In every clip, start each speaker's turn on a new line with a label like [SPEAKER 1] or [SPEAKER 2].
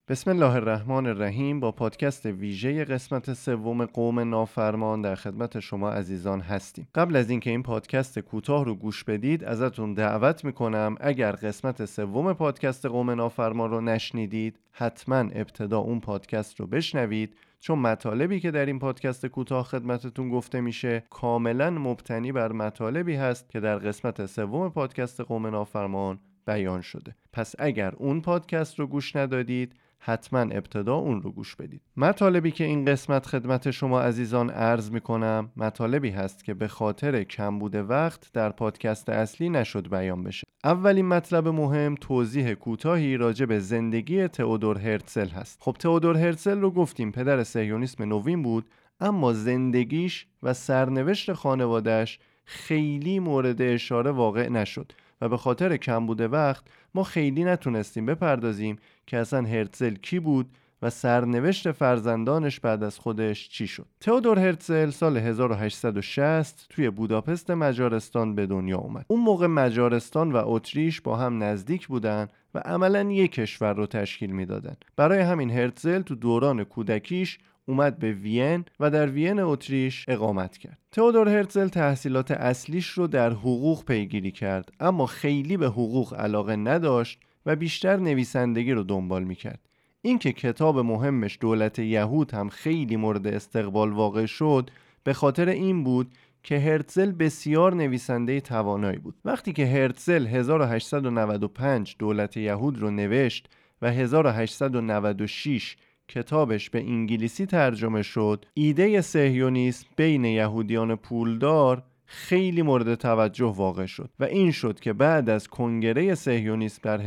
[SPEAKER 1] بسم الله الرحمن الرحیم. با پادکست ویژه قسمت سوم قوم نافرمان در خدمت شما عزیزان هستیم. قبل از اینکه این پادکست کوتاه رو گوش بدید ازتون دعوت میکنم اگر قسمت سوم پادکست قوم نافرمان رو نشنیدید حتما ابتدا اون پادکست رو بشنوید، چون مطالبی که در این پادکست کوتاه خدمتتون گفته میشه کاملا مبتنی بر مطالبی هست که در قسمت سوم پادکست قوم نافرمان بیان شده. پس اگر اون پادکست رو گوش ندادید حتما ابتدا اون رو گوش بدید. مطالبی که این قسمت خدمت شما عزیزان عرض میکنم مطالبی هست که به خاطر کمبود وقت در پادکست اصلی نشد بیان بشه. اولین مطلب مهم توضیح کوتاهی راجع به زندگی تئودور هرتزل هست. خب تئودور هرتزل رو گفتیم پدر صهیونیسم نوین بود، اما زندگیش و سرنوشت خانواده‌اش خیلی مورد اشاره واقع نشد و به خاطر کمبود وقت ما خیلی نتونستیم بپردازیم که اصلا هرتزل کی بود و سرنوشت فرزندانش بعد از خودش چی شد. تئودور هرتزل سال 1860 توی بوداپست مجارستان به دنیا اومد. اون موقع مجارستان و اتریش با هم نزدیک بودن و عملاً یک کشور رو تشکیل میدادن. برای همین هرتزل تو دوران کودکیش اومد به وین و در وین اتریش اقامت کرد. تئودور هرتزل تحصیلات اصلیش رو در حقوق پیگیری کرد، اما خیلی به حقوق علاقه نداشت و بیشتر نویسندگی رو دنبال میکرد. اینکه کتاب مهمش دولت یهود هم خیلی مورد استقبال واقع شد به خاطر این بود که هرتزل بسیار نویسنده توانایی بود. وقتی که هرتزل 1895 دولت یهود رو نوشت و 1896 کتابش به انگلیسی ترجمه شد، ایده صهیونیسم بین یهودیان پولدار خیلی مورد توجه واقع شد و این شد که بعد از کنگره صهیونیسم در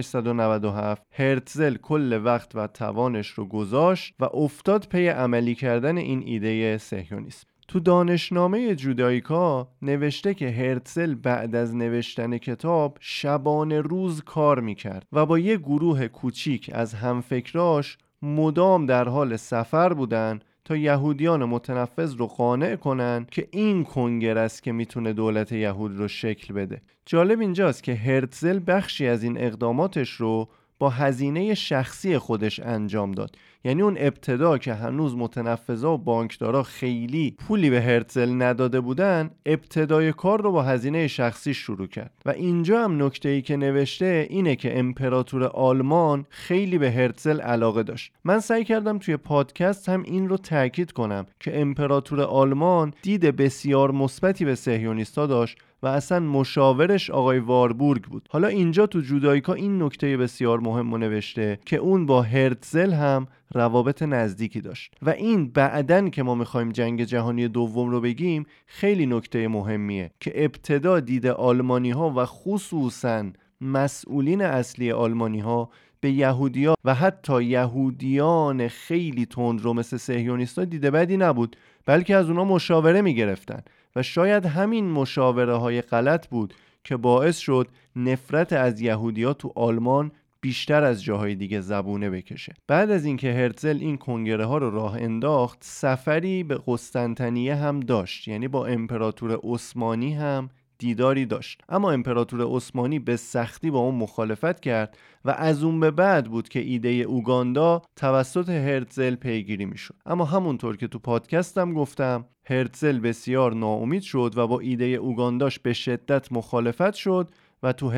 [SPEAKER 1] 1897 هرتزل کل وقت و توانش رو گذاشت و افتاد پی عملی کردن این ایده صهیونیسم. تو دانشنامه جودایکا نوشته که هرتزل بعد از نوشتن کتاب شبانه روز کار میکرد و با یه گروه کوچیک از همفکراش مدام در حال سفر بودن تا یهودیان متنفذ رو قانع کنن که این کنگره است که میتونه دولت یهود رو شکل بده. جالب اینجاست که هرتزل بخشی از این اقداماتش رو با هزینه شخصی خودش انجام داد. یعنی اون ابتدا که هنوز متنفذا و بانکدارا خیلی پولی به هرتزل نداده بودن، ابتدای کار رو با هزینه شخصی شروع کرد. و اینجا هم نکته‌ای که نوشته اینه که امپراتور آلمان خیلی به هرتزل علاقه داشت. من سعی کردم توی پادکست هم این رو تاکید کنم که امپراتور آلمان دید بسیار مثبتی به صهیونیست‌ها داشت و اصلا مشاورش آقای واربورگ بود. حالا اینجا تو جودایکا این نکته بسیار مهم رو نوشته که اون با هرتزل هم روابط نزدیکی داشت و این بعدن که ما میخوایم جنگ جهانی دوم رو بگیم خیلی نکته مهمیه که ابتدا دید آلمانی ها و خصوصا مسئولین اصلی آلمانی ها به یهودیا و حتی یهودیان خیلی تندرو مثل صهیونیستا دیده بدی نبود، بلکه از اونا مشاوره میگرفتن و شاید همین مشاوره های غلط بود که باعث شد نفرت از یهودیا تو آلمان بیشتر از جاهای دیگه زبونه بکشه. بعد از اینکه هرتزل این کنگره ها رو راه انداخت، سفری به قسطنطنیه هم داشت، یعنی با امپراتور عثمانی هم دیداری داشت، اما امپراتور عثمانی به سختی با اون مخالفت کرد و از اون به بعد بود که ایده اوگاندا توسط هرتزل پیگیری میشد. اما همونطور که تو پادکستم گفتم هرتزل بسیار ناامید شد و با ایده اوگانداش به شدت مخالفت شد و تو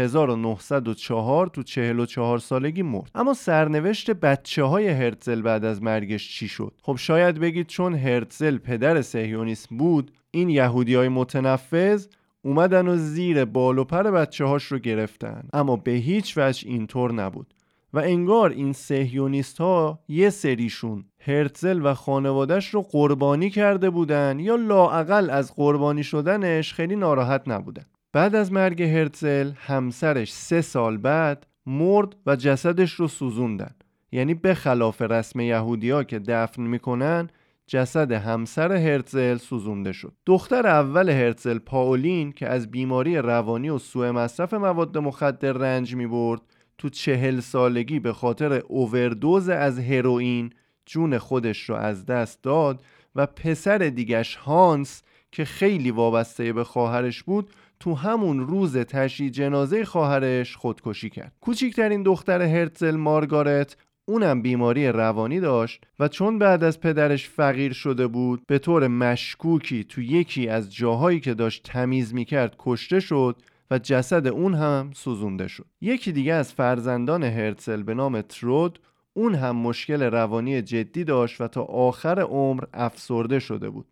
[SPEAKER 1] 1904 تو 44 سالگی مرد. اما سرنوشت بچه های هرتزل بعد از مرگش چی شد؟ خب شاید بگید چون هرتزل پدر صهیونیسم بود، این یهودیای متنفذ اومدن و زیر بال و پر بچه هاش رو گرفتن، اما به هیچ وجه اینطور نبود و انگار این صهیونیست ها یه سریشون هرتزل و خانوادش رو قربانی کرده بودن یا لااقل از قربانی شدنش خیلی ناراحت نبودن. بعد از مرگ هرتزل همسرش 3 سال بعد مرد و جسدش رو سوزوندن. یعنی به خلاف رسم یهودی‌ها که دفن میکنن، جسد همسر هرتزل سوزونده شد. دختر اول هرتزل پائولین که از بیماری روانی و سوء مصرف مواد مخدر رنج میبرد، تو 40 سالگی به خاطر اووردوز از هروئین جون خودش رو از دست داد و پسر دیگش هانس که خیلی وابسته به خواهرش بود تو همون روز تشییع جنازه خواهرش خودکشی کرد. کوچکترین دختر هرتزل مارگارت اونم بیماری روانی داشت و چون بعد از پدرش فقیر شده بود به طور مشکوکی تو یکی از جاهایی که داشت تمیز میکرد کشته شد و جسد اون هم سوزونده شد. یکی دیگه از فرزندان هرتزل به نام ترود اون هم مشکل روانی جدی داشت و تا آخر عمر افسرده شده بود.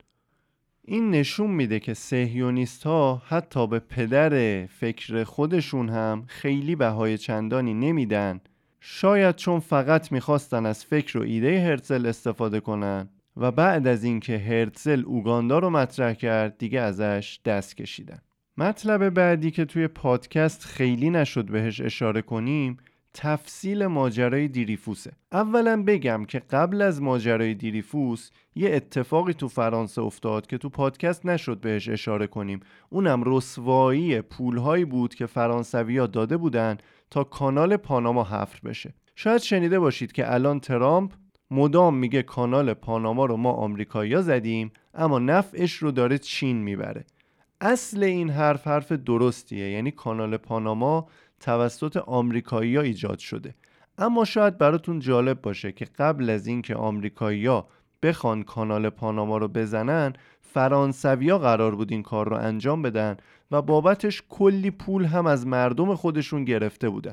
[SPEAKER 1] این نشون میده که صهیونیست ها حتی به پدر فکر خودشون هم خیلی بهای چندانی نمیدن، شاید چون فقط میخواستن از فکر و ایده هرتزل استفاده کنن و بعد از اینکه هرتزل اوگاندا رو مطرح کرد دیگه ازش دست کشیدن. مطلب بعدی که توی پادکست خیلی نشد بهش اشاره کنیم تفصیل ماجرای دیریفوسه. اولا بگم که قبل از ماجرای دیریفوس یه اتفاقی تو فرانسه افتاد که تو پادکست نشد بهش اشاره کنیم. اونم رسوایی پولهایی بود که فرانسوی‌ها داده بودن تا کانال پاناما حفر بشه. شاید شنیده باشید که الان ترامپ مدام میگه کانال پاناما رو ما آمریکایی‌ها زدیم اما نفعش رو داره چین میبره. اصل این حرف درستیه، یعنی کانال پاناما توسط آمریکایی‌ها ایجاد شده. اما شاید براتون جالب باشه که قبل از اینکه آمریکایی‌ها بخوان کانال پاناما رو بزنن فرانسوی‌ها قرار بود این کار رو انجام بدن و بابتش کلی پول هم از مردم خودشون گرفته بودن.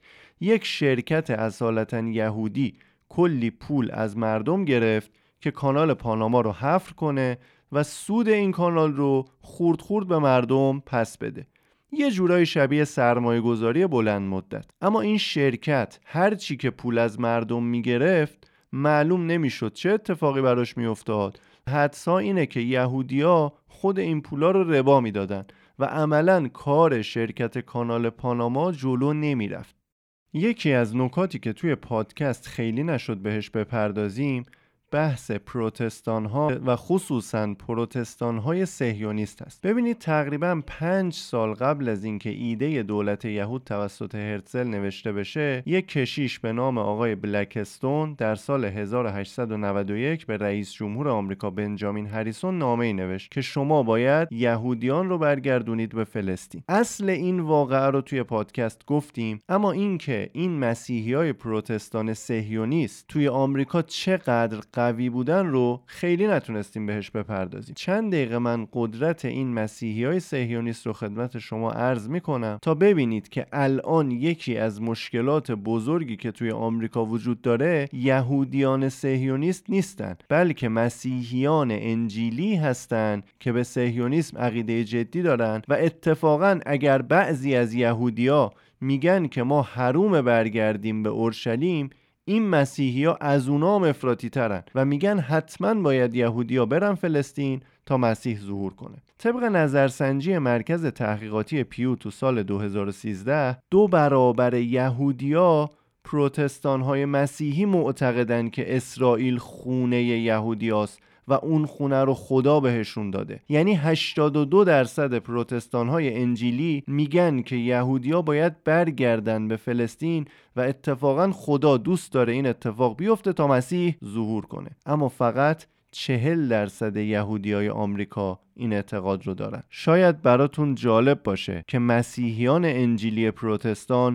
[SPEAKER 1] یک شرکت اصالتاً یهودی کلی پول از مردم گرفت که کانال پاناما رو حفر کنه و سود این کانال رو خورد به مردم پس بده. یه جورای شبیه سرمایه گذاری بلند مدت. اما این شرکت هر چی که پول از مردم میگرفت معلوم نمیشد چه اتفاقی براش میافتاد. حدسا اینه که یهودیا خود این پولا رو ربا میدادن و عملاً کار شرکت کانال پاناما جلو نمیرفت. یکی از نکاتی که توی پادکست خیلی نشد بهش بپردازیم بحث پروتستان ها و خصوصاً پروتستان های صهیونیست است. ببینید تقریباً 5 سال قبل از اینکه ایده دولت یهود توسط هرتزل نوشته بشه، یک کشیش به نام آقای بلکستون در سال 1891 به رئیس جمهور آمریکا بنجامین هریسون نامه‌ای نوشت که شما باید یهودیان رو برگردونید به فلسطین. اصل این واقعه رو توی پادکست گفتیم، اما اینکه این مسیحیای پروتستان صهیونیست توی آمریکا چقدر قوی بودن رو خیلی نتونستیم بهش بپردازیم. چند دقیقه من قدرت این مسیحیای صهیونیست رو خدمت شما عرض میکنم تا ببینید که الان یکی از مشکلات بزرگی که توی آمریکا وجود داره یهودیان صهیونیست نیستن، بلکه مسیحیان انجیلی هستن که به صهیونیسم عقیده جدی دارن و اتفاقا اگر بعضی از یهودیا میگن که ما حروم برگردیم به اورشلیم، این مسیحی‌ها از اونام افراطی ترن و میگن حتما باید یهودی‌ها برن فلسطین تا مسیح ظهور کنه. طبق نظرسنجی مرکز تحقیقاتی پیو تو سال 2013 2 برابر یهودی‌ها پروتستان‌های مسیحی معتقدن که اسرائیل خونه یهودیاست و اون خونه رو خدا بهشون داده. یعنی 82% پروتستان‌های انجیلی میگن که یهودی‌ها باید برگردن به فلسطین و اتفاقا خدا دوست داره این اتفاق بیفته تا مسیح ظهور کنه. اما فقط 40% یهودیای آمریکا این اعتقاد رو دارن. شاید براتون جالب باشه که مسیحیان انجیلی پروتستان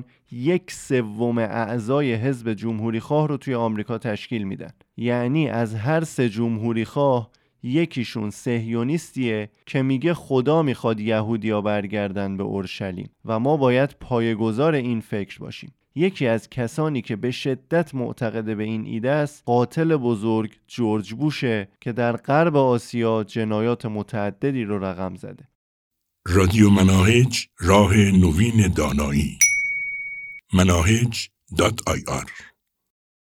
[SPEAKER 1] 1/3 اعضای حزب جمهوری خواه رو توی آمریکا تشکیل میدن. یعنی از هر 3 جمهوری خواه یکیشون صهیونیستیه که میگه خدا میخواد یهودیا برگردن به اورشلیم و ما باید پایه‌گذار این فکر باشیم. یکی از کسانی که به شدت معتقد به این ایده است قاتل بزرگ جورج بوشه که در غرب آسیا جنایات متعددی رو رقم زده.
[SPEAKER 2] رادیو مناهج، راه نوین دانایی. manahej.ir